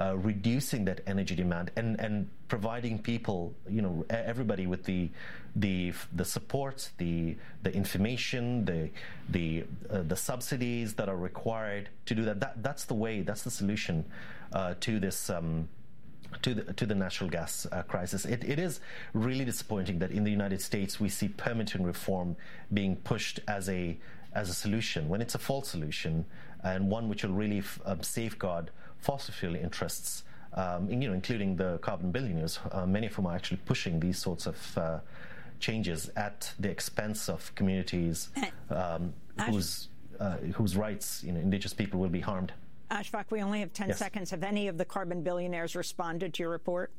reducing that energy demand and providing people, everybody with the support, the information, the subsidies that are required to do that. That's the way. That's the solution to this. To the natural gas crisis. It is really disappointing that in the United States we see permitting reform being pushed as a solution when it's a false solution, and one which will really safeguard fossil fuel interests, including the carbon billionaires, many of whom are actually pushing these sorts of changes at the expense of communities whose rights, indigenous people, will be harmed. Ashfaq, we only have 10 seconds. Have any of the carbon billionaires responded to your report?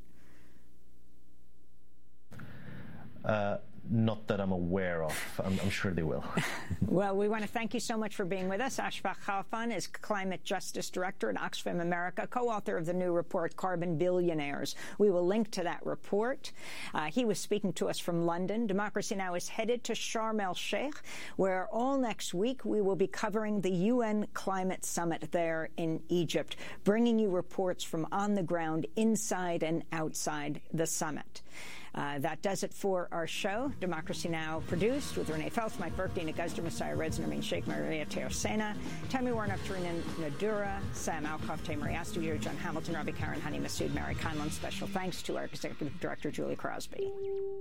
Not that I'm aware of. I'm sure they will. Well, we want to thank you so much for being with us. Ashfaq Khalfan is Climate Justice Director at Oxfam America, co-author of the new report, Carbon Billionaires. We will link to that report. He was speaking to us from London. Democracy Now! Is headed to Sharm el-Sheikh, where all next week we will be covering the UN Climate Summit there in Egypt, bringing you reports from on the ground, inside and outside the summit. That does it for our show. Democracy Now! Produced with Renee Feltz, Mike Burke, Dina Guzder, Messiah Reds, Nermeen Sheikh, Maria Teosena, Tammy Warnock, Tarina Nadura, Sam Alcoff, Tamer Yastudio, John Hamilton, Robbie Karen, Honey Masood, Mary Conlon. Special thanks to our Executive Director, Julie Crosby.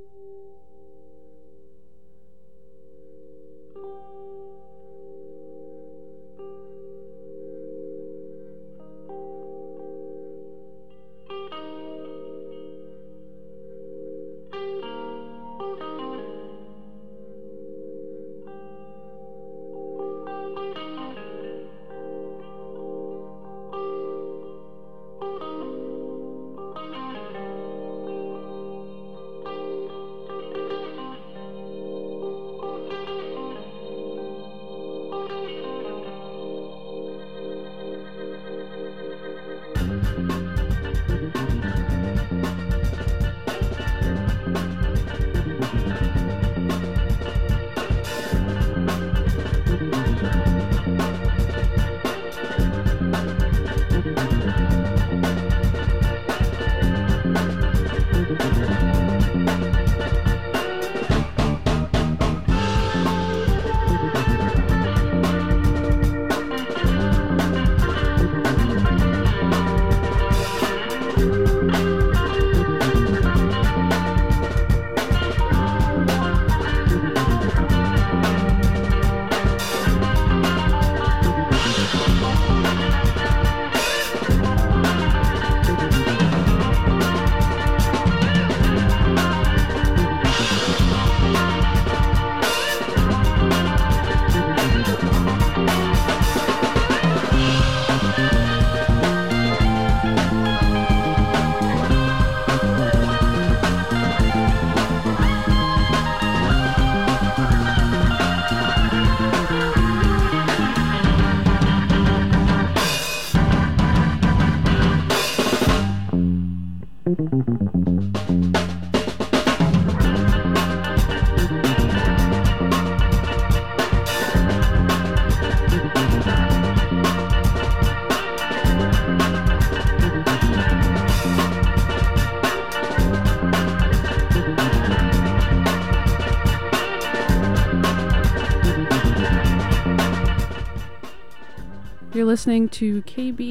You're listening to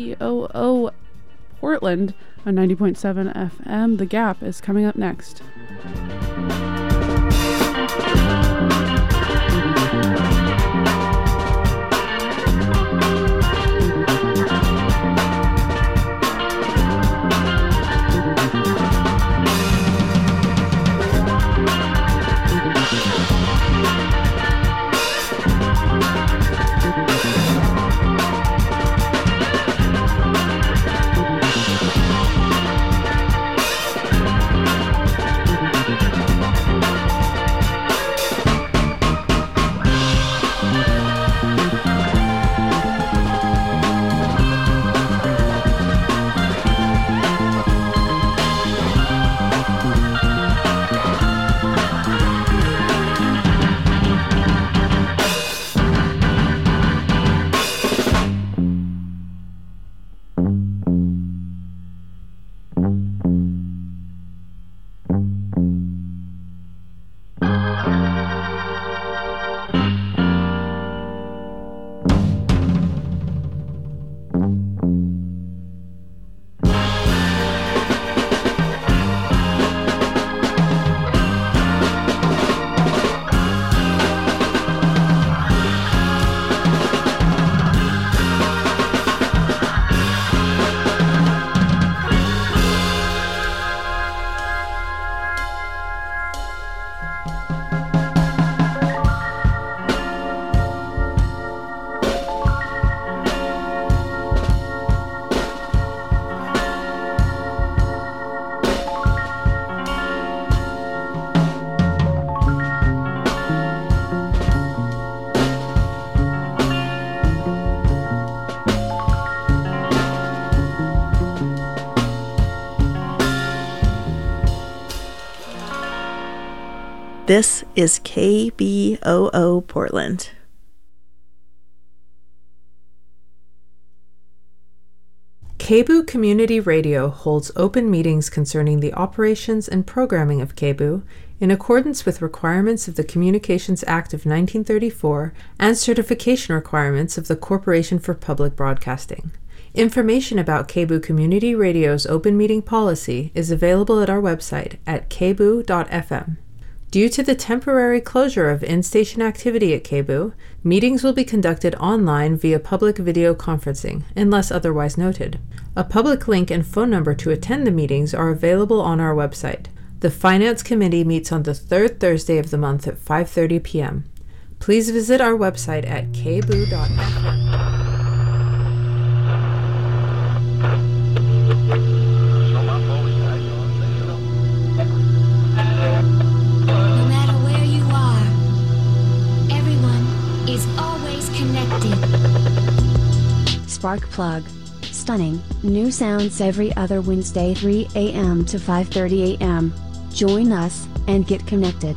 KBOO Portland on 90.7 FM. The Gap is coming up next. This is KBOO Portland. KBOO Community Radio holds open meetings concerning the operations and programming of KBOO in accordance with requirements of the Communications Act of 1934 and certification requirements of the Corporation for Public Broadcasting. Information about KBOO Community Radio's open meeting policy is available at our website at kboo.fm. Due to the temporary closure of in-station activity at KBOO, meetings will be conducted online via public video conferencing, unless otherwise noted. A public link and phone number to attend the meetings are available on our website. The Finance Committee meets on the third Thursday of the month at 5:30 p.m. Please visit our website at kboo.fm. Spark Plug. Stunning, new sounds every other Wednesday 3 a.m. to 5:30 a.m. Join us, and get connected.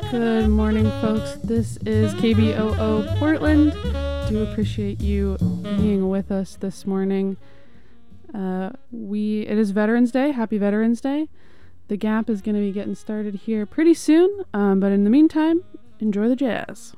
Good morning, folks. This is KBOO Portland. Do appreciate you being with us this morning. It is Veterans Day. Happy Veterans Day. The Gap is going to be getting started here pretty soon, but in the meantime, enjoy the jazz.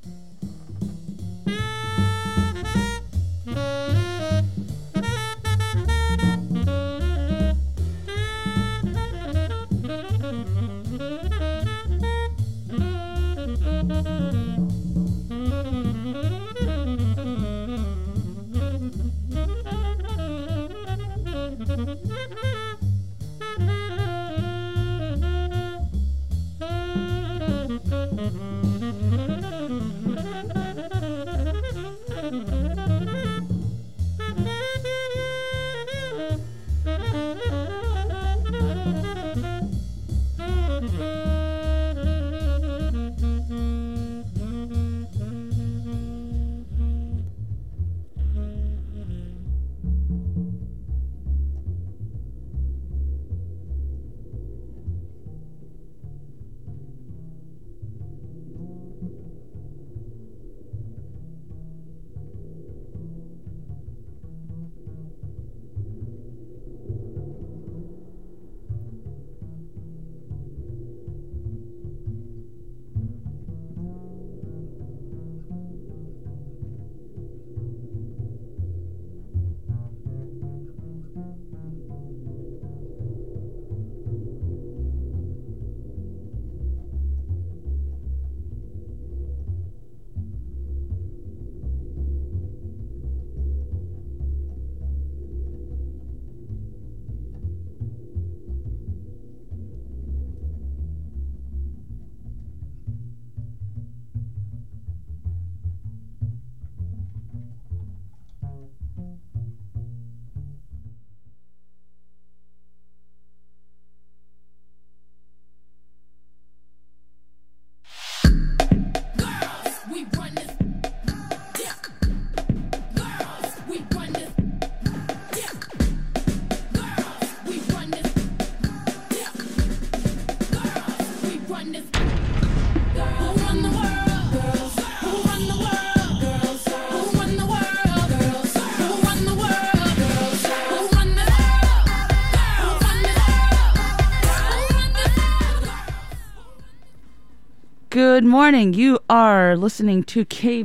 Good morning. You are listening to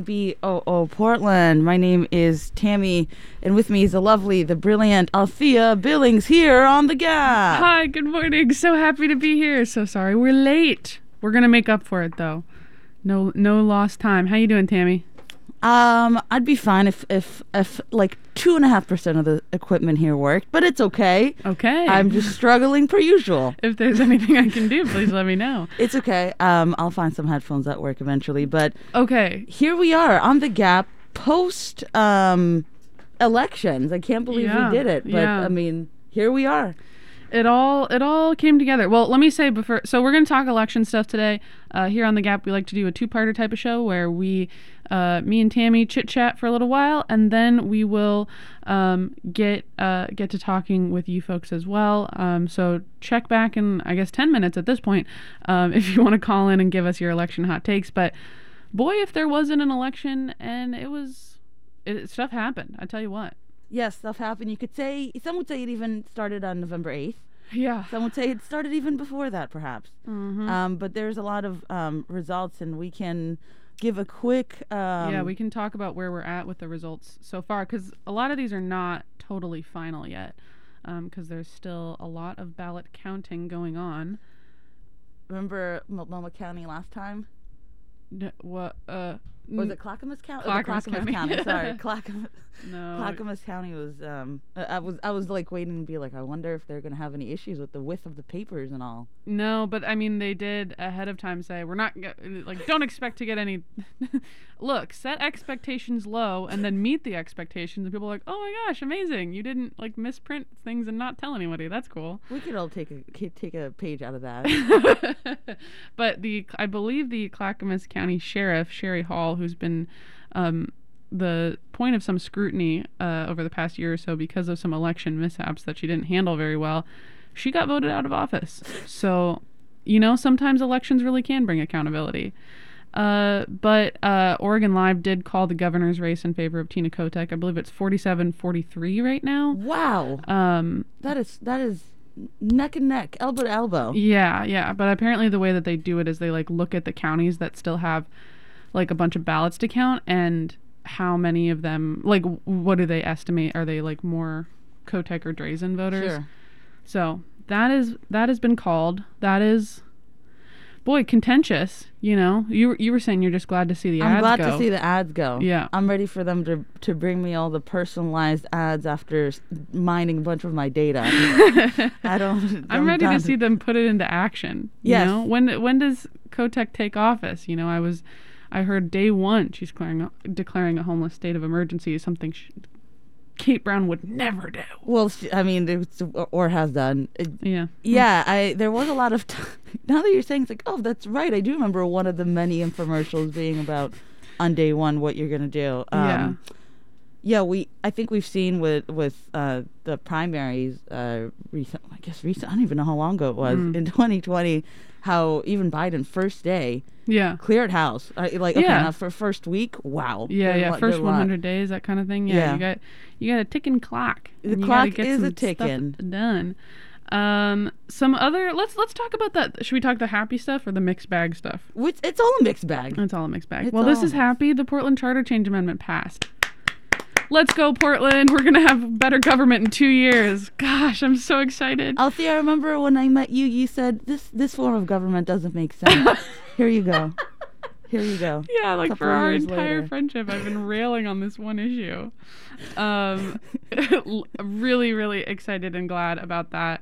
KBOO Portland. My name is Tammy, and with me is the lovely, the brilliant Althea Billings here on The Gap. Hi, good morning. So happy to be here. So sorry we're late. We're going to make up for it, though. No lost time. How you doing, Tammy? I'd be fine if like 2.5% of the equipment here worked, but it's okay. Okay. I'm just struggling per usual. If there's anything I can do, please let me know. It's okay. I'll find some headphones that work eventually, but okay. Here we are on The Gap post elections. I can't believe we did it, but I mean, here we are. It all came together. Well, let me say before, so we're going to talk election stuff today. Here on The Gap, we like to do a two-parter type of show where me and Tammy chit-chat for a little while, and then we will get to talking with you folks as well. So check back in, I guess, 10 minutes at this point if you want to call in and give us your election hot takes. But boy, if there wasn't an election and stuff happened, I tell you what. Yes, stuff happened. Some would say it even started on November 8th. Yeah. Some would say it started even before that, perhaps. Mm-hmm. But there's a lot of results, and we can give a quick... we can talk about where we're at with the results so far, because a lot of these are not totally final yet, because there's still a lot of ballot counting going on. Remember Multnomah County last time? What? Was it Clackamas County? Clackamas County. Sorry, Clackamas. No. Clackamas County was. I was like waiting to be like, I wonder if they're gonna have any issues with the width of the papers and all. No, but I mean, they did ahead of time say we're not don't expect to get any. Look, set expectations low and then meet the expectations, and people are like, oh my gosh, amazing! You didn't misprint things and not tell anybody. That's cool. We could all take a page out of that. But I believe the Clackamas County Sheriff Sherry Hall, who's been the point of some scrutiny over the past year or so because of some election mishaps that she didn't handle very well, she got voted out of office. So sometimes elections really can bring accountability. But Oregon Live did call the governor's race in favor of Tina Kotek. I believe it's 47-43 right now. Wow. That is neck and neck, elbow to elbow. Yeah. But apparently the way that they do it is they like look at the counties that still have like a bunch of ballots to count, and how many of them, like, what do they estimate? Are they like more Kotek or Drazen voters? Sure. So that has been called. That is, boy, contentious. You were saying you're just glad to see the ads go. I'm glad to see the ads go. Yeah. I'm ready for them to bring me all the personalized ads after mining a bunch of my data. I'm ready to see them put it into action. Yes. When does Kotek take office? I heard day one she's declaring a homeless state of emergency is something Kate Brown would never do. Well, or has done. Yeah. Yeah, there was a lot of now that you're saying, it's like, oh, that's right. I do remember one of the many infomercials being about on day one what you're going to do. Yeah, I think we've seen with the primaries recent. I don't even know how long ago it was in 2020. How even Biden first day cleared house now for first week. Wow. First 100 days, that kind of thing. You got a ticking clock. The clock is a ticking. Done. Some other let's talk about that. Should we talk the happy stuff or the mixed bag stuff? It's all a mixed bag. It's all a mixed bag. Well, this is happy. The Portland Charter Change Amendment passed. Let's go, Portland. We're going to have better government in 2 years. Gosh, I'm so excited. Althea, I remember when I met you, you said, this form of government doesn't make sense. Here you go. Yeah, like for our entire friendship, I've been railing on this one issue. Really, really excited and glad about that.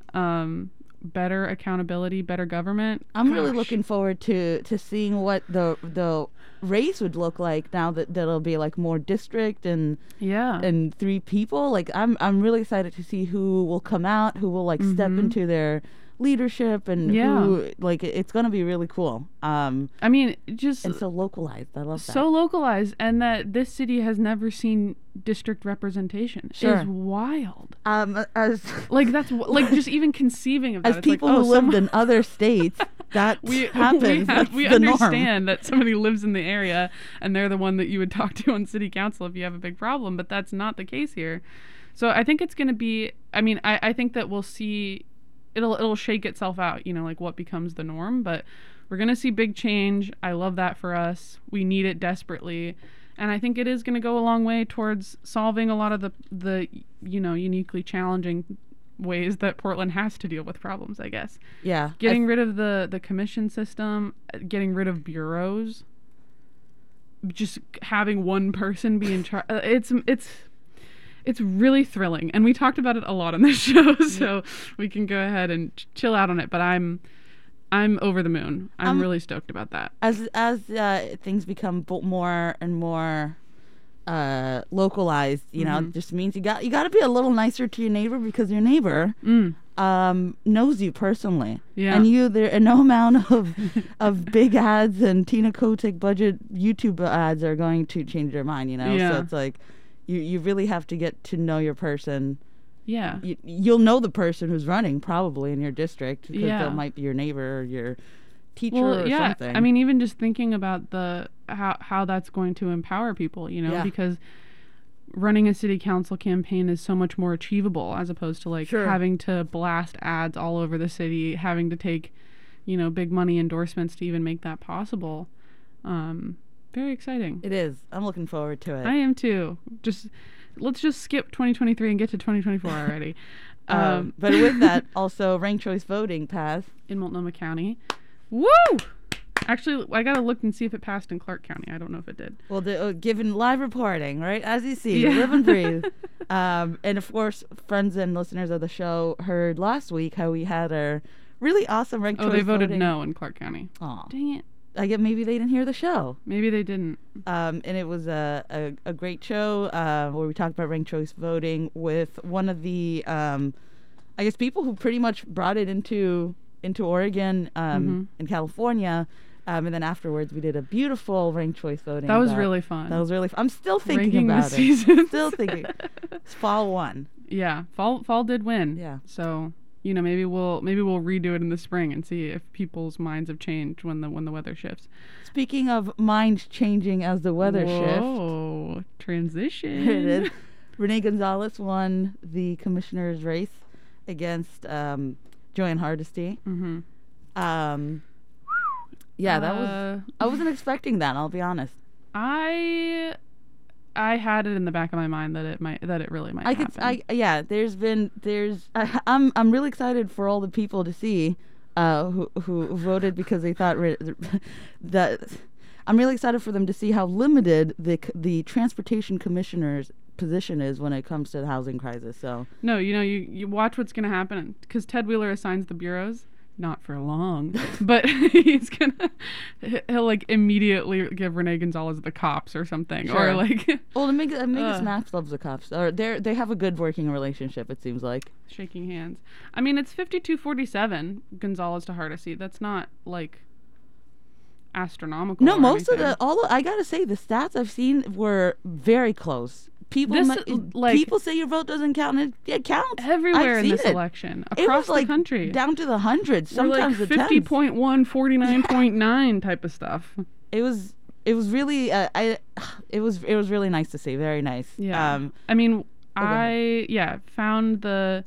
Better accountability, better government. I'm really looking forward to seeing what the race would look like now that'll be like more district and 3 people. Like I'm really excited to see who will come out, who will like step into their leadership, and who, like, it's going to be really cool. I mean, just and so localized. I love that. So localized, and that this city has never seen district representation. Sure. Is wild. As like that's like just even conceiving of that. As people who lived in other states, that happens. We understand that somebody lives in the area and they're the one that you would talk to on city council if you have a big problem, but that's not the case here. So I think it's going to be. I mean, I think that we'll see. It'll shake itself out, like what becomes the norm, but we're going to see big change. I love that for us. We need it desperately. And I think it is going to go a long way towards solving a lot of the uniquely challenging ways that Portland has to deal with problems, I guess. Yeah. Getting rid of the commission system, getting rid of bureaus, just having one person be in charge. It's really thrilling, and we talked about it a lot on this show, so we can go ahead and chill out on it. But I'm over the moon. I'm really stoked about that. As things become more and more localized, it just means you got to be a little nicer to your neighbor, because your neighbor knows you personally. Yeah. And no amount of big ads and Tina Kotek budget YouTube ads are going to change your mind. Yeah. So it's like. You really have to get to know your person. Yeah. You'll know the person who's running probably in your district, because they might be your neighbor or your teacher or something. I mean, even just thinking about how that's going to empower people, because running a city council campaign is so much more achievable as opposed to having to blast ads all over the city, having to take, big money endorsements to even make that possible. Very exciting. It is. I'm looking forward to it. I am too. Let's just skip 2023 and get to 2024 already. But with that, also ranked choice voting passed in Multnomah County. Woo! Actually, I gotta look and see if it passed in Clark County. I don't know if it did. Well, given live reporting, right, as you see, live and breathe. And of course, friends and listeners of the show heard last week how we had our really awesome ranked choice voting. Oh, they voted no in Clark County. Aw. Dang it. I guess maybe they didn't hear the show. Maybe they didn't. And it was a great show where we talked about ranked choice voting with one of the, people who pretty much brought it into Oregon and California. And then afterwards, we did a beautiful ranked choice voting. That was really fun. That was really fun. I'm still thinking Ranking about it. Still thinking. Fall won. Yeah, fall did win. Yeah. So maybe we'll redo it in the spring and see if people's minds have changed when the weather shifts. Speaking of mind changing as the weather shifts. Whoa, transition. Here it is. Renee Gonzalez won the commissioner's race against Joanne Hardesty. Mm-hmm. Yeah, that was. I wasn't expecting that. I'll be honest. I had it in the back of my mind that it really might happen. I'm really excited for all the people to see who voted because they thought that. I'm really excited for them to see how limited the transportation commissioner's position is when it comes to the housing crisis. So no, you watch what's going to happen because Ted Wheeler assigns the bureaus. Not for long, but he'll like immediately give Renee Gonzalez the cops or something, sure. or like. Well, Megan Max loves the cops, or they have a good working relationship. It seems like shaking hands. I mean, it's 52-47 Gonzalez to Hardesty. That's not like astronomical. No, most of I gotta say the stats I've seen were very close. People say your vote doesn't count, and it counts everywhere in this election across the country, down to the hundreds, sometimes like the 50.1, 49.9 type of stuff. It was really it was really nice to see, very nice. Yeah, I mean, I found the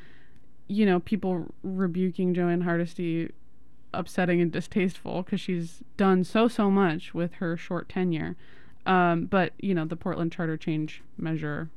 people rebuking Joanne Hardesty upsetting and distasteful because she's done so much with her short tenure. But, the Portland charter change measure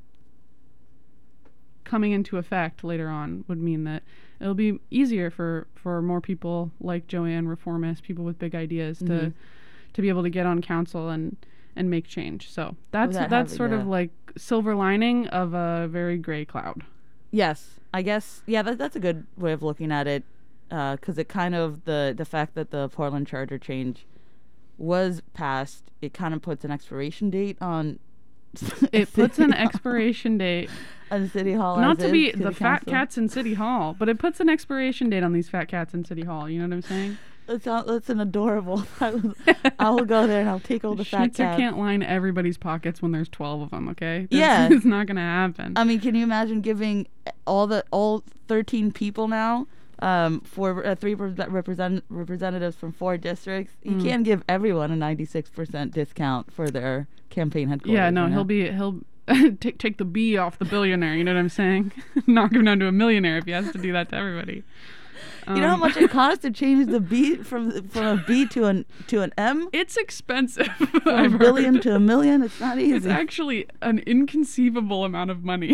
coming into effect later on would mean that it'll be easier for more people like Joanne, reformists, people with big ideas to be able to get on council and make change. So that's sort of like silver lining of a very gray cloud. Yes, I guess. Yeah, that's a good way of looking at it. 'Cause it kind of the fact that the Portland charter change was passed, it kind of puts an expiration date on. It puts an expiration date on City Hall. Not to be the fat cats in City Hall, but it puts an expiration date on these fat cats in City Hall. You know what I'm saying? That's an adorable. I will go there and I'll take all the fat Schnitzer cats. Can't line everybody's pockets when there's 12 of them. Okay? Yeah, it's not gonna happen. I mean, can you imagine giving all 13 people now? For 3 representatives from 4 districts, you can't give everyone a 96% discount for their campaign headquarters. Yeah, no, he'll take the B off the billionaire. You know what I'm saying? Knock him down to a millionaire if he has to do that to everybody. You know how much it costs to change the B from a B to an M? It's expensive. From a billion to a million, it's not easy. It's actually an inconceivable amount of money.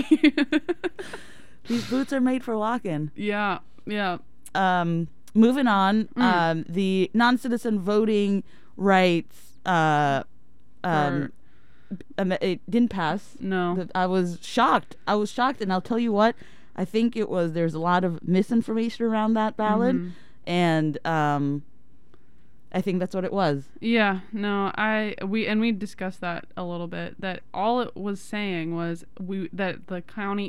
These boots are made for walking. Yeah. Yeah. Moving on, the non-citizen voting rights, it didn't pass. No. I was shocked, and I'll tell you what, I think there's a lot of misinformation around that ballot, and I think that's what it was. Yeah, no, we discussed that a little bit, that all it was saying was that the county,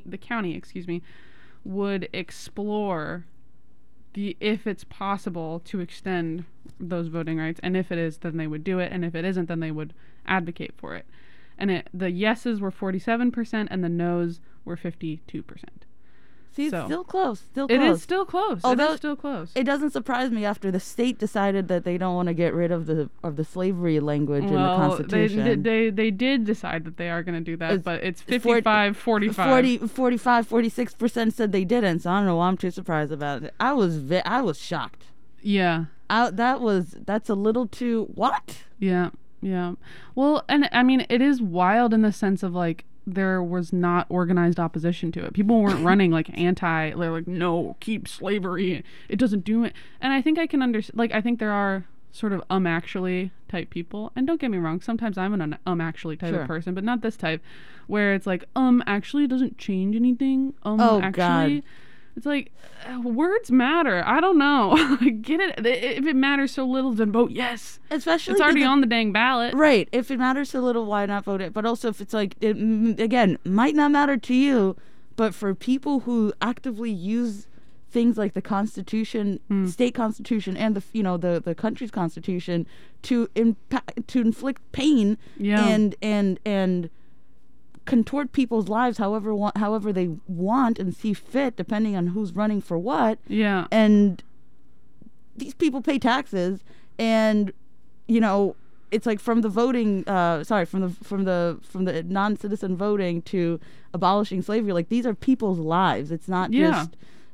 would explore if it's possible to extend those voting rights, and if it is, then they would do it, and if it isn't, then they would advocate for it. And the yeses were 47% and the noes were 52%. See, it's still close. It is still close. Although it is still close. It doesn't surprise me after the state decided that they don't want to get rid of the slavery language in the Constitution. They did decide that they are going to do that, but it's 55, 45. 46% said they didn't, so I don't know why I'm too surprised about it. I was shocked. Yeah. That's a little too, what? Yeah. Yeah. Well, and I mean, it is wild in the sense of like, there was not organized opposition to it. People weren't running like they're like, no, keep slavery. It doesn't do it. And I think I can understand, like, I think there are sort of actually type people. And don't get me wrong, sometimes I'm an actually type of person, but not this type, where it's like, actually doesn't change anything. Actually. God. It's like, words matter. I don't know. Get it? If it matters so little, then vote yes. Especially it's already on the dang ballot. Right. If it matters so little, why not vote it? But also, if it's like, again, might not matter to you, but for people who actively use things like the Constitution, state Constitution, and the country's Constitution to inflict pain and contort people's lives however they want and see fit, depending on who's running for what. Yeah. And these people pay taxes, and it's like from the voting, from the non-citizen voting to abolishing slavery. Like, these are people's lives. It's not just,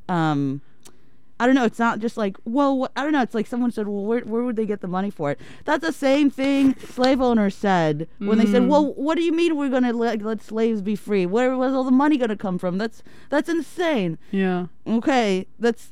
I don't know. It's not just like, well, I don't know. It's like someone said, well, where would they get the money for it? That's the same thing slave owners said when they said, well, what do you mean we're going to let slaves be free? Where was all the money going to come from? That's insane. Yeah. Okay.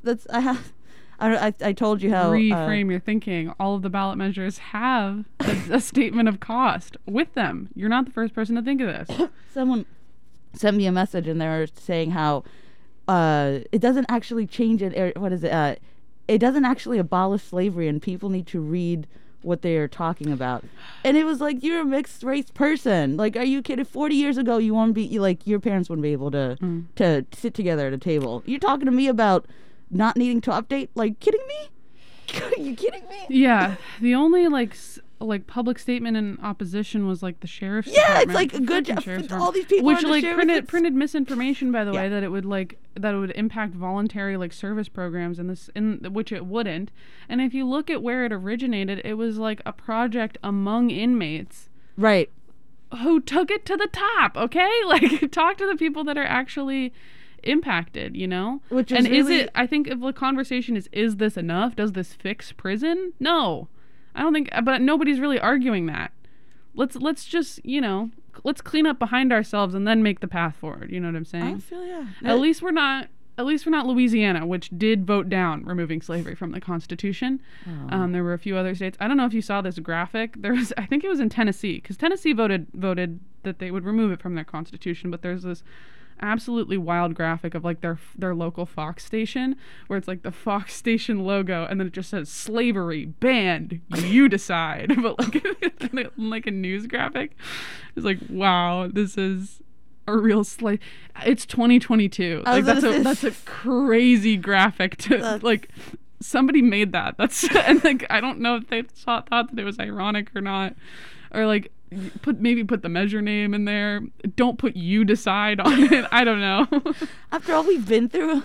I told you how. Reframe your thinking. All of the ballot measures have a statement of cost with them. You're not the first person to think of this. Someone sent me a message and they were saying how it doesn't actually change it. It doesn't actually abolish slavery, and people need to read what they are talking about. And it was like, you're a mixed race person. Like, are you kidding? 40 years ago, you won't be like, your parents wouldn't be able to sit together at a table. You're talking to me about not needing to update? Like, kidding me? Are you kidding me? Yeah. The only like public statement in opposition was like the sheriff's department. It's like a good job. All these people which like printed misinformation, by the way, that it would impact voluntary like service programs in which it wouldn't. And if you look at where it originated, it was like a project among inmates. Right. Who took it to the top, okay? Like, talk to the people that are actually impacted, Which is and really... I think if the conversation is this enough? Does this fix prison? No. I don't think, but nobody's really arguing that. Let's just, let's clean up behind ourselves and then make the path forward. You know what I'm saying? I feel, yeah. At least we're not Louisiana, which did vote down removing slavery from the Constitution. Oh. There were a few other states. I don't know if you saw this graphic. I think it was in Tennessee, because Tennessee voted that they would remove it from their Constitution, but there's this absolutely wild graphic of like their local Fox station, where it's like the Fox station logo and then it just says slavery banned, you decide. But like a news graphic. It's like, wow, this is a real slave. It's 2022. Like, that's a crazy graphic to like. Somebody made that. And like, I don't know if they thought that it was ironic or not, or like put the measure name in there. Don't put you decide on it. I don't know. After all we've been through.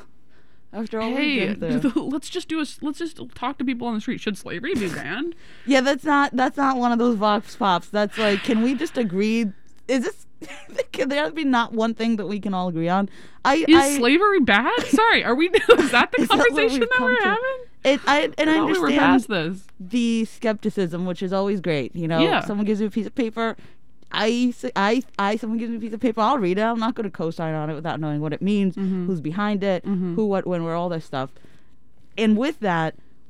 Let's just talk to people on the street. Should slavery be banned? Yeah, that's not one of those vox pops. That's like, can we just agree? Can there be not one thing that we can all agree on? Is slavery bad? Sorry, is that the conversation that we're having? I understand we were past this. The skepticism, which is always great. Yeah. Someone gives you a piece of paper. Someone gives me a piece of paper. I'll read it. I'm not going to co-sign on it without knowing what it means, who's behind it, who, what, when, where, all that stuff. And with that,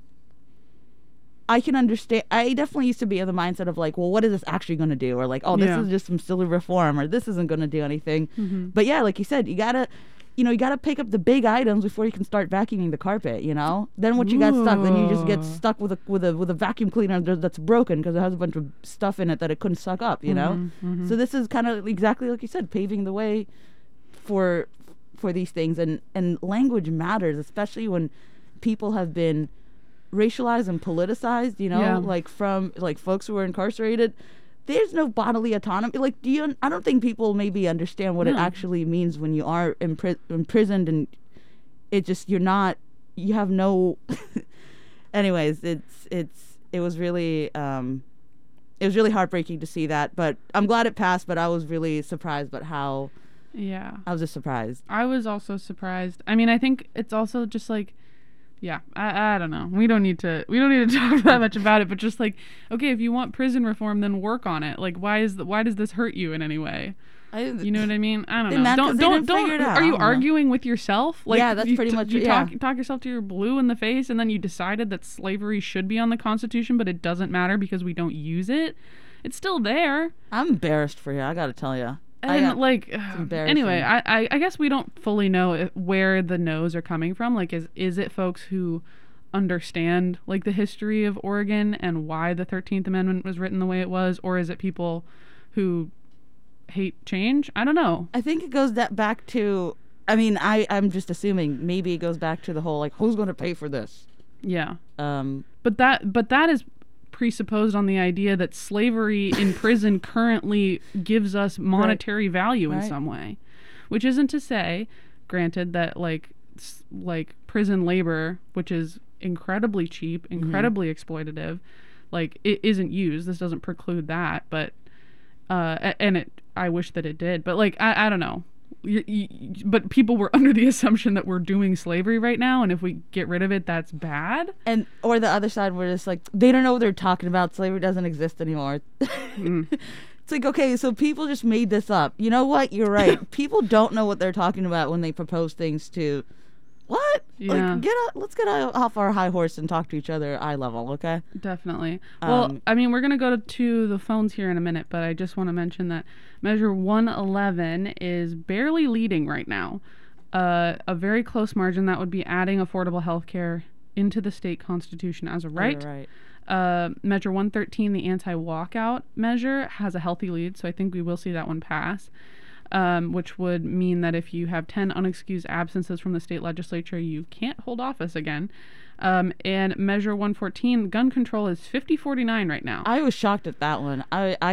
I can understand. I definitely used to be in the mindset of like, well, what is this actually going to do? Or like, oh, this is just some silly reform, or this isn't going to do anything. But yeah, like you said, you gotta pick up the big items before you can start vacuuming the carpet. Then what you got stuck, then you just get stuck with a vacuum cleaner that's broken because it has a bunch of stuff in it that it couldn't suck up. So this is kind of exactly like you said, paving the way for these things, and language matters, especially when people have been racialized and politicized, like from like folks who are incarcerated. There's no bodily autonomy. Like, I don't think people maybe understand what it actually means when you are imprisoned, and it just, you have no anyways, it was really heartbreaking to see that, but I'm glad it passed. But I was really surprised about how I was just surprised. I was also surprised. I mean, I think it's also just like, yeah, I don't know. We don't need to talk that much about it, but just like, okay, if you want prison reform, then work on it. Like, why does this hurt you in any way? You know what I mean? I don't know. Don't. Are you arguing with yourself? Like, yeah, that's pretty much. You talk yourself till you're blue in the face, and then you decided that slavery should be on the Constitution, but it doesn't matter because we don't use it. It's still there. I'm embarrassed for you. I got to tell you. And anyway, I guess we don't fully know where the no's are coming from. Like, is it folks who understand like the history of Oregon and why the 13th Amendment was written the way it was, or is it people who hate change? I don't know. I think it goes back to, I mean, I'm just assuming maybe it goes back to the whole like, who's going to pay for this? Yeah. But that is presupposed on the idea that slavery in prison currently gives us monetary value in some way, which isn't to say, granted, that like prison labor, which is incredibly cheap, incredibly exploitative, like it isn't used. This doesn't preclude that, but I wish that it did, but like I don't know. But people were under the assumption that we're doing slavery right now, and if we get rid of it, that's bad. And or the other side, where it's like they don't know what they're talking about. Slavery doesn't exist anymore. It's like, okay, so people just made this up. You know what? You're right. People don't know what they're talking about when they propose things to. What? Yeah. Like, let's get off our high horse and talk to each other eye level, okay? Definitely. Well, I mean, we're going to go to the phones here in a minute, but I just want to mention that Measure 111 is barely leading right now. A very close margin. That would be adding affordable health care into the state constitution as a right. Measure 113, the anti-walkout measure, has a healthy lead, so I think we will see that one pass. Which would mean that if you have 10 unexcused absences from the state legislature, you can't hold office again. And Measure 114, gun control is 50-49 right now. I was shocked at that one.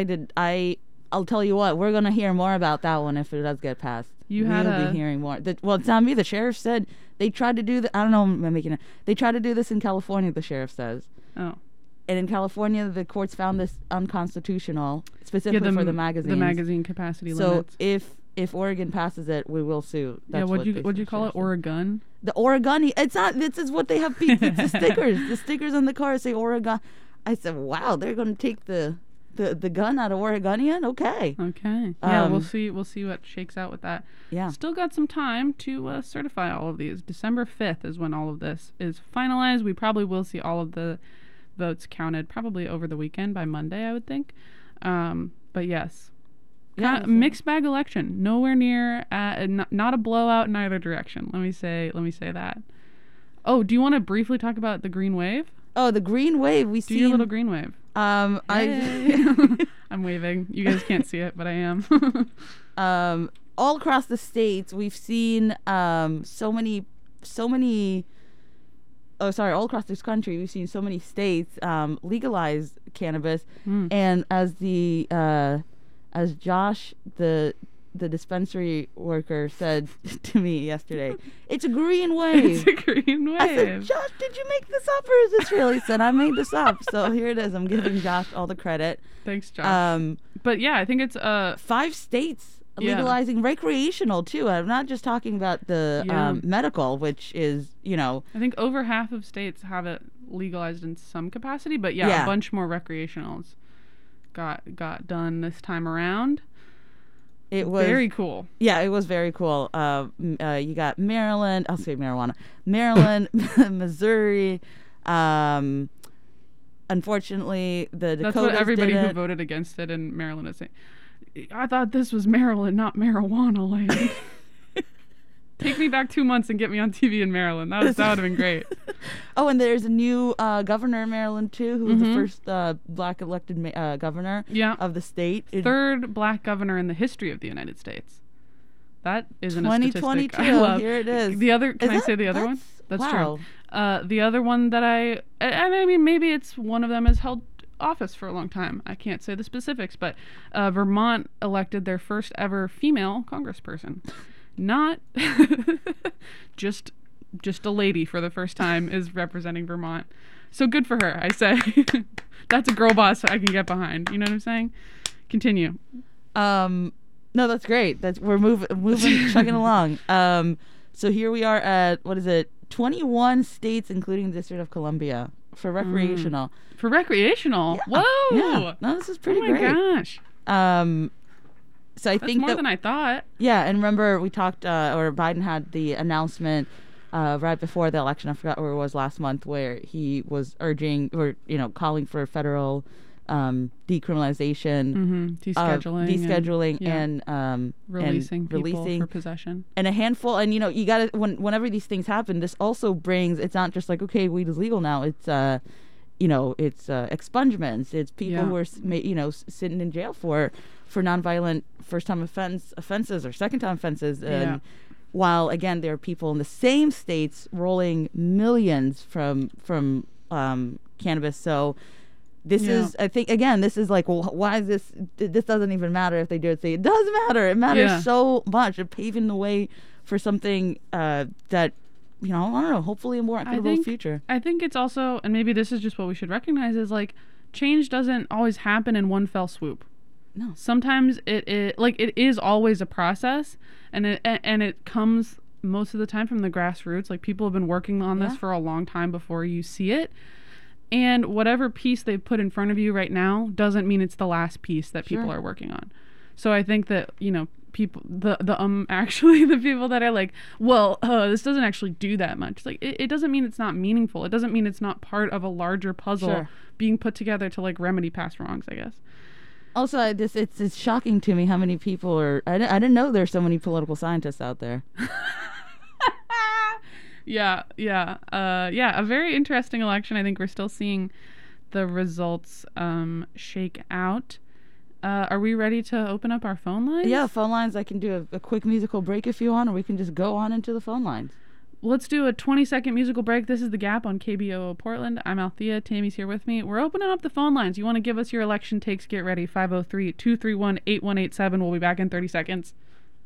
I'll tell you what, we're going to hear more about that one if it does get passed. We'll be hearing more. Well, it's not me. The sheriff said they tried to do I don't know. I'm making it. They tried to do this in California, the sheriff says. Oh. And in California, the courts found this unconstitutional, specifically for the magazines. The magazine capacity limits. So if Oregon passes it, we will sue. That's what'd you call it? Oregon? The Oregoni. It's not. This is what they have. It's the stickers. The stickers on the car say Oregon. I said, wow, they're going to take the gun out of Oregonian. Okay. Yeah, we'll see what shakes out with that. Yeah. Still got some time to certify all of these. December 5th is when all of this is finalized. We probably will see all of the votes counted probably over the weekend by Monday, I would think. But yes, mixed bag election. Nowhere near, not a blowout in either direction. Let me say that. Oh, do you want to briefly talk about the green wave? Oh, the green wave. Do your little green wave. I'm waving. You guys can't see it, but I am. All across the states, we've seen so many. All across this country, we've seen so many states legalize cannabis, and as Josh, the dispensary worker, said to me yesterday, it's a green wave. It's a green wave. I said, Josh, did you make this up or is this real? He said, I made this up. So here it is. I'm giving Josh all the credit. Thanks, Josh. But yeah, I think it's 5 states legalizing recreational too. I'm not just talking about the medical, which is, I think over half of states have it legalized in some capacity, but a bunch more recreationals got done this time around. It was very cool. Yeah, it was very cool. You got Maryland. I'll say marijuana. Maryland, Missouri. Unfortunately, the Dakotas. That's what everybody who voted against it in Maryland is saying. I thought this was Maryland, not marijuana land. Take me back 2 months and get me on TV in Maryland. That would have been great. Oh, and there's a new governor in Maryland, too, who was the first black elected governor of the state. Third black governor in the history of the United States. That isn't a statistic 2022. I love. Here it is. Can I say the other one? That's true. The other one that I mean, maybe it's one of them has held office for a long time. I can't say the specifics, but Vermont elected their first ever female congressperson. Not just a lady for the first time is representing Vermont. So good for her, I say. That's a girl boss I can get behind. You know what I'm saying? Continue. No, that's great. We're moving, chugging along. So here we are at 21 states, including the District of Columbia, for recreational. For recreational? Yeah. Whoa! Yeah. No, this is pretty great. Oh my gosh. So I think more than I thought. Yeah, and remember we talked, or Biden had the announcement right before the election. I forgot where it was last month, where he was urging or calling for federal decriminalization, descheduling, and releasing people for possession, and a handful. And you got to whenever these things happen, this also brings. It's not just like, okay, weed is legal now. It's it's expungements. It's people who are sitting in jail for nonviolent first-time offenses or second-time offenses. And while again there are people in the same states rolling millions from cannabis, so This is, I think, again, this is like, well, why is this? This doesn't even matter if they do it. Say it does matter. It matters so much. It's paving the way for something that, I don't know, hopefully a more equitable future. I think it's also, and maybe this is just what we should recognize, is like change doesn't always happen in one fell swoop. No. Sometimes it is always a process, and it comes most of the time from the grassroots. Like, people have been working on this for a long time before you see it. And whatever piece they've put in front of you right now doesn't mean it's the last piece that people are working on. So I think that, people, actually the people that are like, well, this doesn't actually do that much. Like, it doesn't mean it's not meaningful. It doesn't mean it's not part of a larger puzzle being put together to like remedy past wrongs, I guess. Also, it's shocking to me how many people are. I didn't know there's so many political scientists out there. Yeah. A very interesting election. I think we're still seeing the results shake out. Are we ready to open up our phone lines? Yeah, phone lines. I can do a quick musical break if you want, or we can just go on into the phone lines. Let's do a 20-second musical break. This is The Gap on KBOO Portland. I'm Althea. Tammy's here with me. We're opening up the phone lines. You want to give us your election takes, get ready. 503-231-8187. We'll be back in 30 seconds.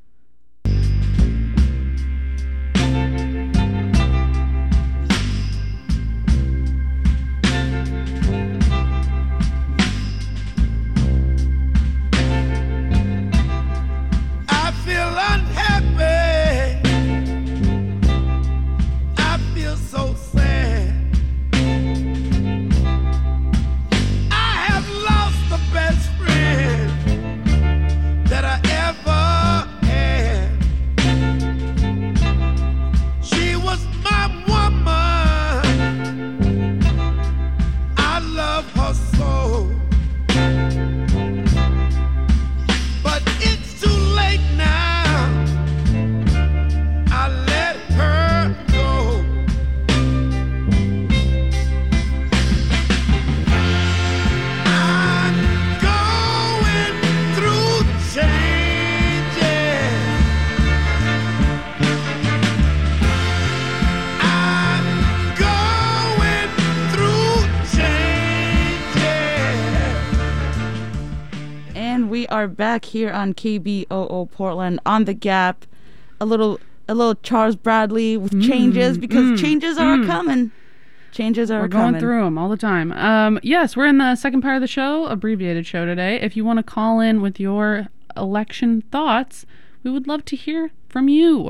Are back here on KBOO Portland on The Gap. A little Charles Bradley with changes, because changes are coming. Changes are coming. We're going through them all the time. Yes, we're in the second part of the show, abbreviated show today. If you want to call in with your election thoughts, we would love to hear from you.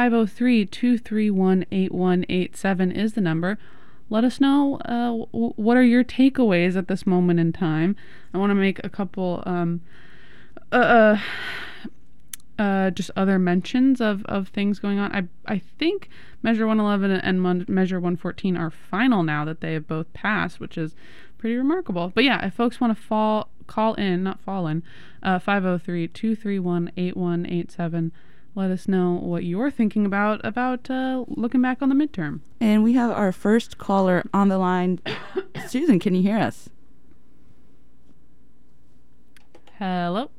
503-231-8187 is the number. Let us know what are your takeaways at this moment in time. I want to make a couple just other mentions of things going on. I think Measure 111 and Measure 114 are final now that they have both passed, which is pretty remarkable. But yeah, if folks want to call in 503-231-8187. Let us know what you're thinking about looking back on the midterm. And we have our first caller on the line. Susan, can you hear us? Hello?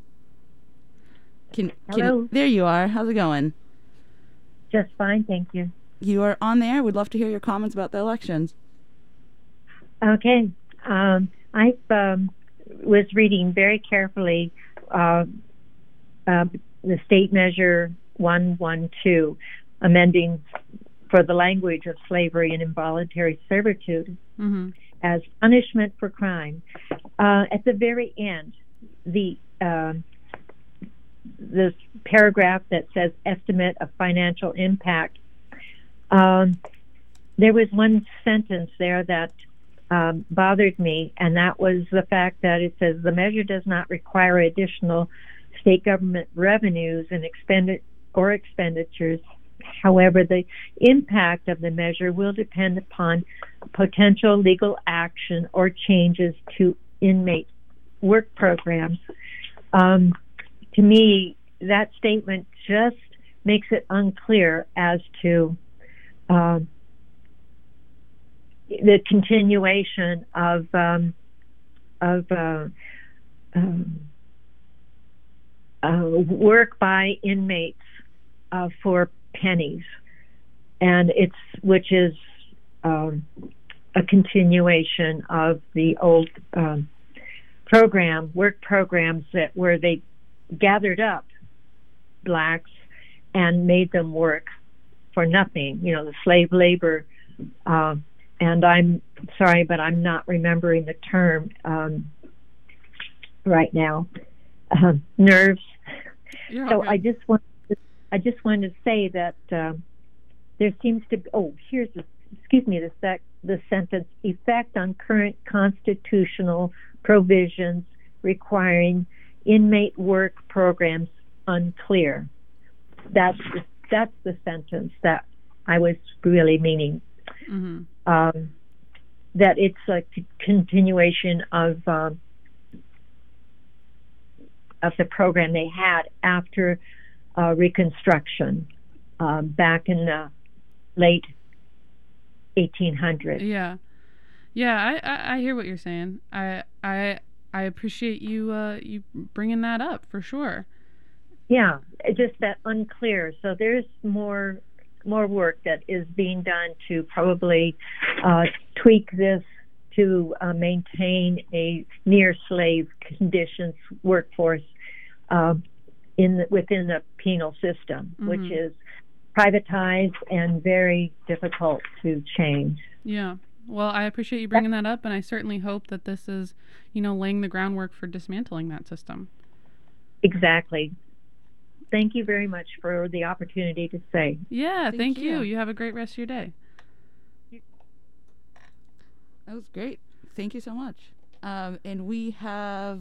Hello. There you are. How's it going? Just fine, thank you. You are on there. We'd love to hear your comments about the elections. Okay. I was reading very carefully the state measure 112, amending for the language of slavery and involuntary servitude as punishment for crime. At the very end, this paragraph that says estimate of financial impact, there was one sentence there that bothered me, and that was the fact that it says the measure does not require additional state government revenues and expenditures. However, the impact of the measure will depend upon potential legal action or changes to inmate work programs. To me, that statement just makes it unclear as to the continuation of work by inmates for pennies, and which is a continuation of the old work programs where they gathered up blacks and made them work for nothing, the slave labor. And I'm sorry, but I'm not remembering the term right now. Nerves. So I just wanted to say that there seems to be. Oh, here's the sentence: effect on current constitutional provisions requiring inmate work programs unclear. That's the sentence that I was really meaning. Mm-hmm. That it's a continuation of the program they had after Reconstruction back in the late 1800s. Yeah, I hear what you're saying. I appreciate you bringing that up for sure. Yeah, just that unclear. So there's more work that is being done to probably tweak this to maintain a near slave conditions workforce within the penal system, mm-hmm. which is privatized and very difficult to change. Yeah. Well, I appreciate you bringing that up, and I certainly hope that this is, laying the groundwork for dismantling that system. Exactly. Thank you very much for the opportunity to say. Yeah, thank you. You have a great rest of your day. That was great. Thank you so much. And we have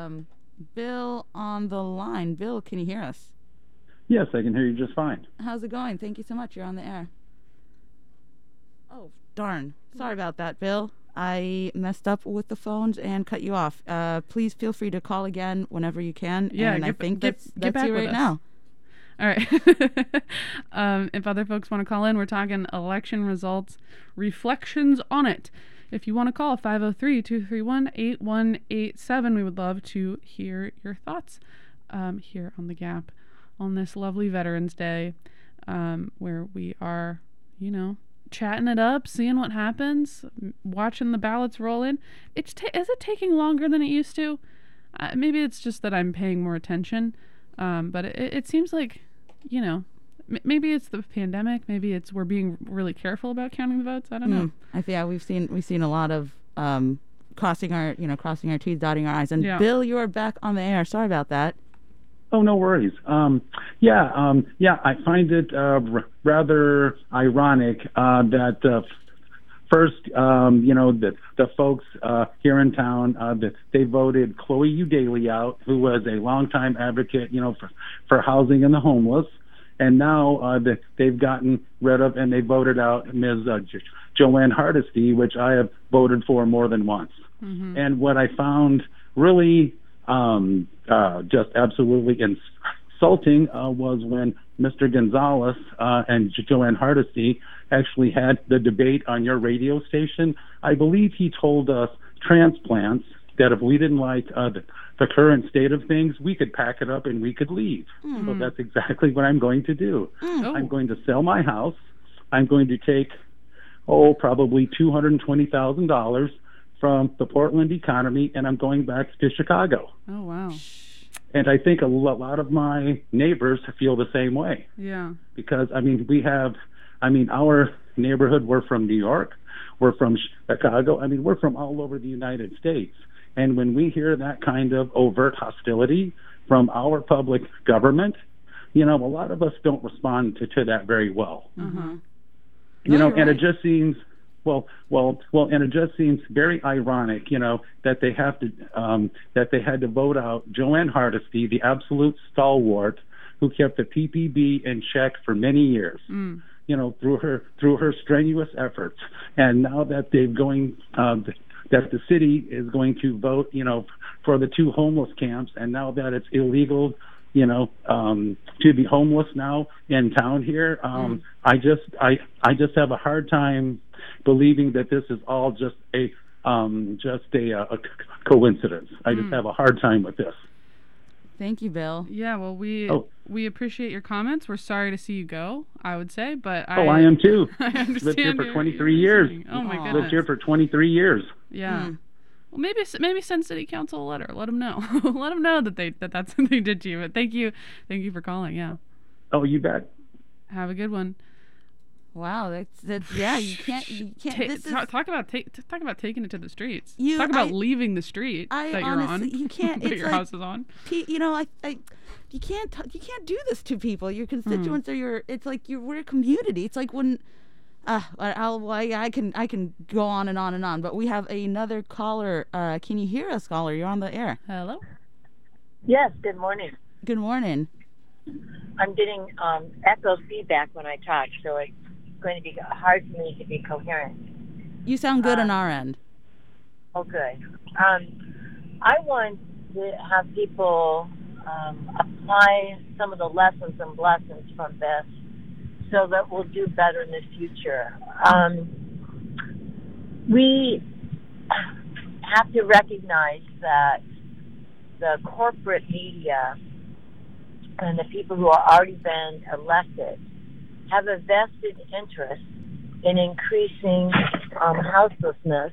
Bill on the line. Bill, can you hear us? Yes, I can hear you just fine. How's it going? Thank you so much. You're on the air. Oh, darn. Sorry about that, Bill. I messed up with the phones and cut you off. Please feel free to call again whenever you can. Yeah, and I think that's back you right now. All right. If other folks want to call in, we're talking election results, reflections on it. If you want to call 503-231-8187, we would love to hear your thoughts here on The Gap on this lovely Veterans Day, where we are, chatting it up, seeing what happens, watching the ballots roll in. Is it taking longer than it used to? Maybe it's just that I'm paying more attention, but it seems like, maybe it's the pandemic. Maybe it's we're being really careful about counting the votes. I don't know. We've seen a lot of crossing our T's, dotting our I's. And yeah. Bill, you are back on the air. Sorry about that. Oh, no worries. I find it rather ironic that first, the folks here in town, that they voted Chloe Eudaly out, who was a longtime advocate, for housing and the homeless, and now they've gotten rid of and they voted out Ms. Joanne Hardesty, which I have voted for more than once. Mm-hmm. And what I found really just absolutely insulting was when Mr. Gonzalez and Joanne Hardesty actually had the debate on your radio station. I believe he told us transplants that if we didn't like the current state of things, we could pack it up and we could leave. Mm-hmm. So that's exactly what I'm going to do. Oh. I'm going to sell my house. I'm going to take, probably $220,000 from the Portland economy, and I'm going back to Chicago. Oh, wow. And I think a lot of my neighbors feel the same way. Yeah. Because, our neighborhood, we're from New York, we're from Chicago, we're from all over the United States. And when we hear that kind of overt hostility from our public government, a lot of us don't respond to that very well. Mm-hmm. And it just seems... Well, and it just seems very ironic, that they have to that they had to vote out Joanne Hardesty, the absolute stalwart who kept the PPB in check for many years, through her strenuous efforts. And now that that the city is going to vote, for the 2 homeless camps, and now that it's illegal, to be homeless now in town here, I just have a hard time believing that this is all just a coincidence. I just have a hard time with this. Thank you, Bill. Yeah, well, we appreciate your comments. We're sorry to see you go, I would say, but I am too. I understand. Lived here for 23 years. Oh my goodness. Lived here for 23 years. Yeah. Well, maybe send City Council a letter. Let them know. Let them know that that's what they did to you. But thank you for calling. Yeah. Oh, you bet. Have a good one. Wow, that's yeah. You can't. Talk about taking it to the streets. Talk about leaving the street that you're honestly, on. You can't. that your house is on. You know, you can't do this to people. Your constituents are it's like we're a community. It's like when. I can go on and on and on, but we have another caller. Can you hear us, caller? You're on the air. Hello? Yes, good morning. Good morning. I'm getting echo feedback when I talk, so it's going to be hard for me to be coherent. You sound good on our end. Oh, good. I want to have people apply some of the lessons and blessings from this, so that we'll do better in the future. We have to recognize that the corporate media and the people who have already been elected have a vested interest in increasing houselessness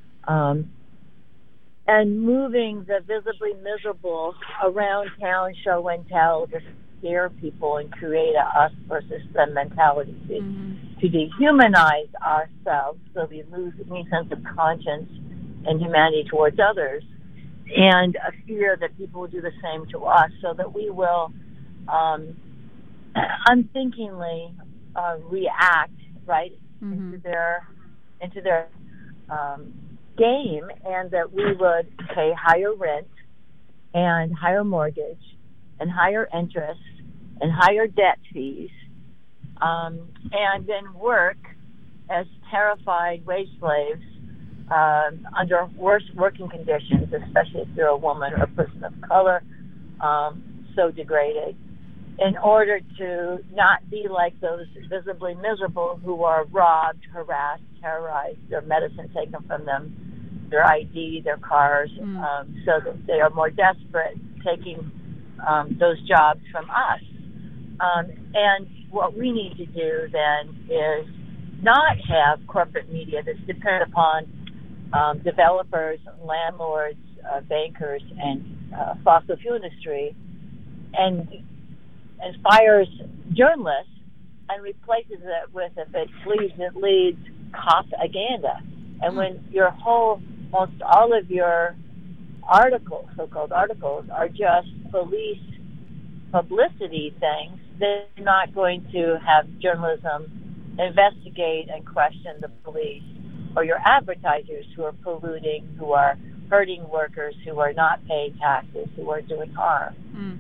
and moving the visibly miserable around town, show and tell, to scare people and create a us versus them mentality, to dehumanize ourselves so we lose any sense of conscience and humanity towards others, and a fear that people will do the same to us, so that we will unthinkingly react into their game, and that we would pay higher rent and higher mortgage and higher interest and higher debt fees, and then work as terrified wage slaves under worse working conditions, especially if you're a woman or a person of color, so degraded, in order to not be like those visibly miserable who are robbed, harassed, terrorized, their medicine taken from them, their ID, their cars, so that they are more desperate, taking those jobs from us. And what we need to do then is not have corporate media that's dependent upon developers, landlords, bankers, and fossil fuel industry, and fires journalists and replaces it with, if it leads propaganda. And when most all of your articles, so-called articles, are just police publicity things, they're not going to have journalism investigate and question the police or your advertisers who are polluting, who are hurting workers, who are not paying taxes, who are doing harm.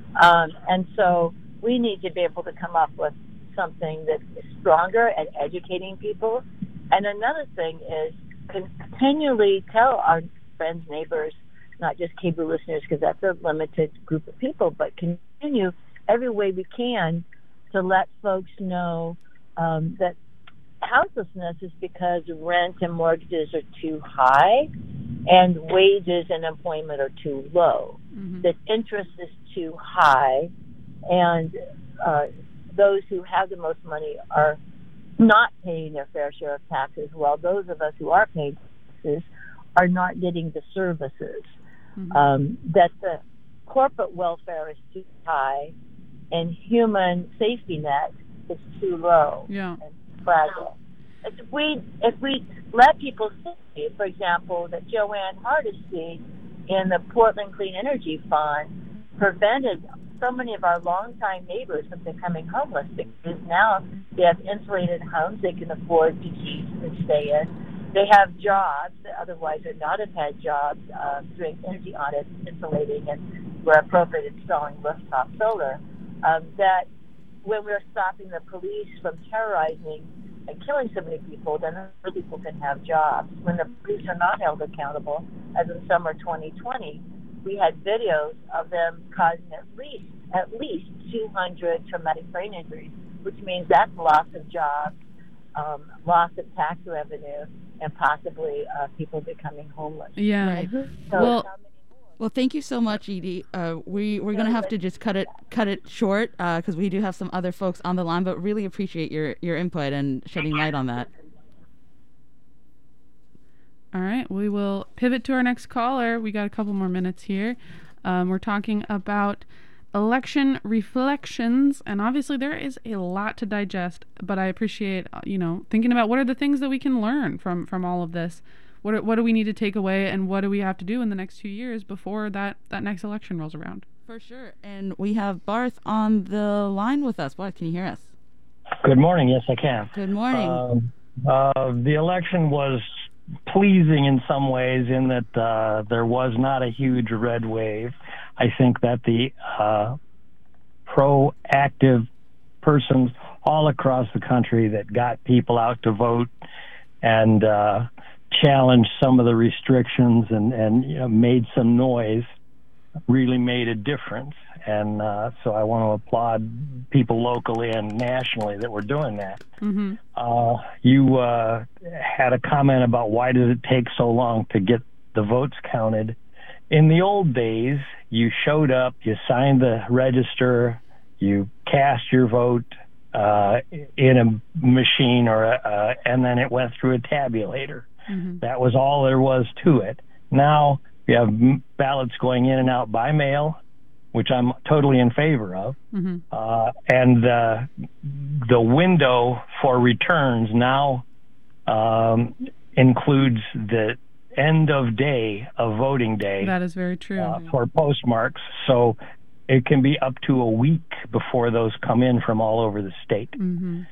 And so we need to be able to come up with something that is stronger at educating people. And another thing is continually tell our friends, neighbors, not just KBOO listeners, because that's a limited group of people, but continue every way we can to let folks know that houselessness is because rent and mortgages are too high and wages and employment are too low, that interest is too high, and those who have the most money are not paying their fair share of taxes, while those of us who are paying taxes are not getting the services. That the corporate welfare is too high and human safety net is too low and fragile. If we let people see, for example, that Joanne Hardesty in the Portland Clean Energy Fund prevented so many of our longtime neighbors from becoming homeless, because now they have insulated homes they can afford to keep and stay in. They have jobs that otherwise would not have had jobs, doing energy audits, insulating, and where appropriate, installing rooftop solar. That when we're stopping the police from terrorizing and killing so many people, then other people can have jobs. When the police are not held accountable, as in summer 2020, we had videos of them causing at least 200 traumatic brain injuries, which means that's loss of jobs, loss of tax revenue, and possibly people becoming homeless. Yeah. So well, Well, thank you so much, Edie. We're going to have to just cut it short because we do have some other folks on the line, but really appreciate your input and shedding light on that. All right, we will pivot to our next caller. We got a couple more minutes here. We're talking about election reflections, and obviously there is a lot to digest, but I appreciate, thinking about what are the things that we can learn from all of this. What do we need to take away, and what do we have to do in the next 2 years before that next election rolls around? For sure. And we have Barth on the line with us. Barth, can you hear us? Good morning. Yes, I can. Good morning. The election was pleasing in some ways in that there was not a huge red wave. I think that the proactive persons all across the country that got people out to vote and challenged some of the restrictions and made some noise really made a difference. And so I want to applaud people locally and nationally that were doing that. Mm-hmm. You had a comment about why does it take so long to get the votes counted. In the old days, you showed up, you signed the register, you cast your vote in a machine and then it went through a tabulator. Mm-hmm. That was all there was to it. Now we have ballots going in and out by mail, which I'm totally in favor of. Mm-hmm. And the window for returns now includes the end of day of voting day. That is very true. For postmarks. So it can be up to a week before those come in from all over the state. Mm-hmm.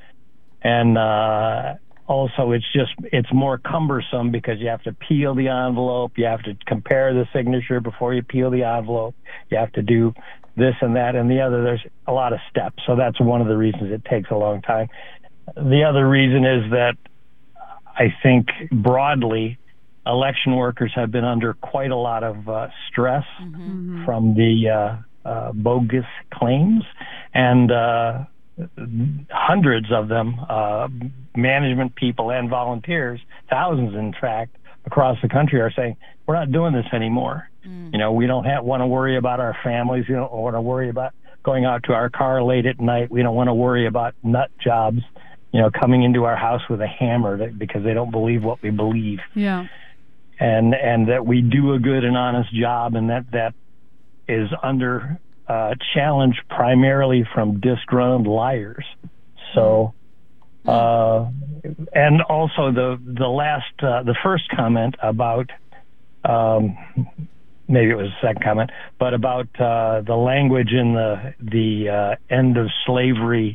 And also, it's more cumbersome because you have to peel the envelope, you have to compare the signature before you peel the envelope, you have to do this and that and the other. There's a lot of steps, so that's one of the reasons it takes a long time. The other reason is that I think broadly, election workers have been under quite a lot of stress Mm-hmm. from the bogus claims, and hundreds of them, management people and volunteers, thousands in fact, across the country are saying, we're not doing this anymore. We don't want to worry about our families. We don't want to worry about going out to our car late at night. We don't want to worry about nut jobs, coming into our house with a hammer because they don't believe what we believe. Yeah. And that we do a good and honest job, and that is under challenge primarily from disgruntled liars. So, and also the first comment about, maybe it was the second comment, but about the language in the end of slavery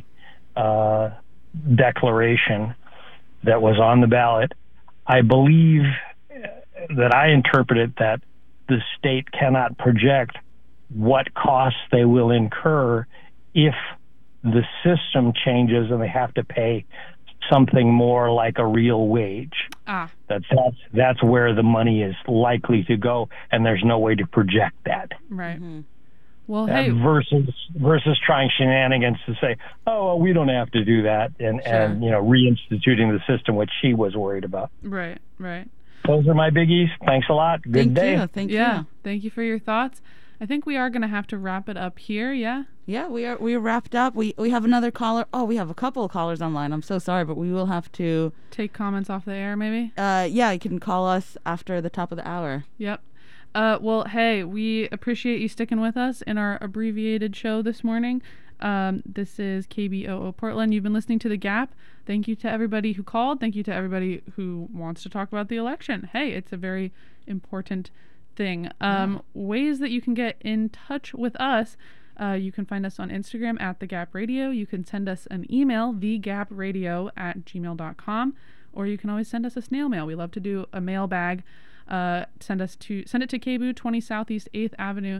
declaration that was on the ballot. I believe that I interpreted that the state cannot project what costs they will incur if the system changes and they have to pay something more like a real wage. That's where the money is likely to go, and there's no way to project that. Right. Mm-hmm. Well, hey, versus trying shenanigans to say, oh, well, we don't have to do that, and reinstituting the system, which she was worried about. Right. Those are my biggies. Thanks a lot. Good day. Thank you. Thank you for your thoughts. I think we are going to have to wrap it up here. Yeah. Yeah, we are wrapped up. We have another caller. Oh, we have a couple of callers online. I'm so sorry, but we will have to take comments off the air, maybe. Yeah, you can call us after the top of the hour. Yep. Well, hey, we appreciate you sticking with us in our abbreviated show this morning. This is KBOO Portland. You've been listening to The Gap. Thank you to everybody who called. Thank you to everybody who wants to talk about the election. Hey, it's a very important thing. Ways that you can get in touch with us. You can find us on Instagram at The Gap Radio. You can send us an email, thegapradio@gmail.com, or you can always send us a snail mail. We love to do a mailbag. Send it to KBOO 20 Southeast 8th Avenue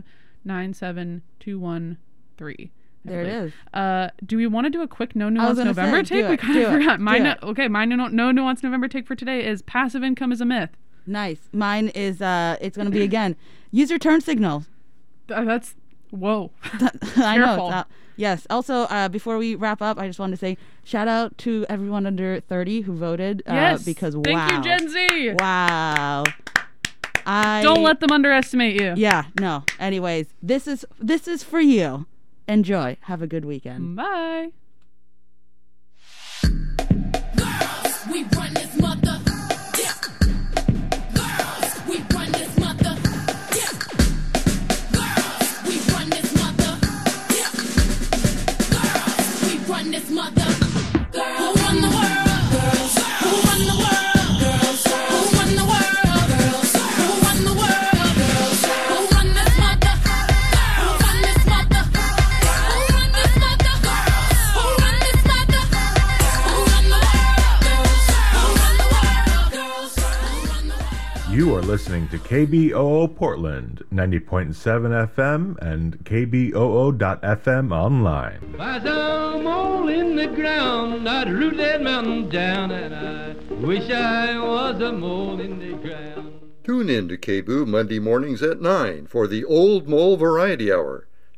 97213. There it is. Do we want to do a quick No Nuance November take? We kind of forgot. My No Nuance November take for today is passive income is a myth. Nice. Mine is it's going to be again. Use your turn signal. That's whoa. I know. Yes. Also, before we wrap up, I just wanted to say shout out to everyone under 30 who voted. Yes. Because thank you, Gen Z. Wow. Don't let them underestimate you. Yeah, no. Anyways, this is for you. Enjoy. Have a good weekend. Bye. Girls, we run this mother. Yeah. Girls, we run this mother. Yeah. Girls, we run this mother. Yeah. Girls, we run this mother. Girls, who run the world? Girls, who run the world? Girls, who run the world? Girls, who run the world? Girls, who run this mother? Who run this mother? Who run this mother? Who run this mother? Who run the world? Girls, who run the world? Girls, who run the world? You are listening to KBOO Portland, 90.7 FM and KBOO.FM online. If I saw a mole in the ground, I'd root that mountain down, and I wish I was a mole in the ground. Tune in to KBOO Monday mornings at 9 for the Old Mole Variety Hour.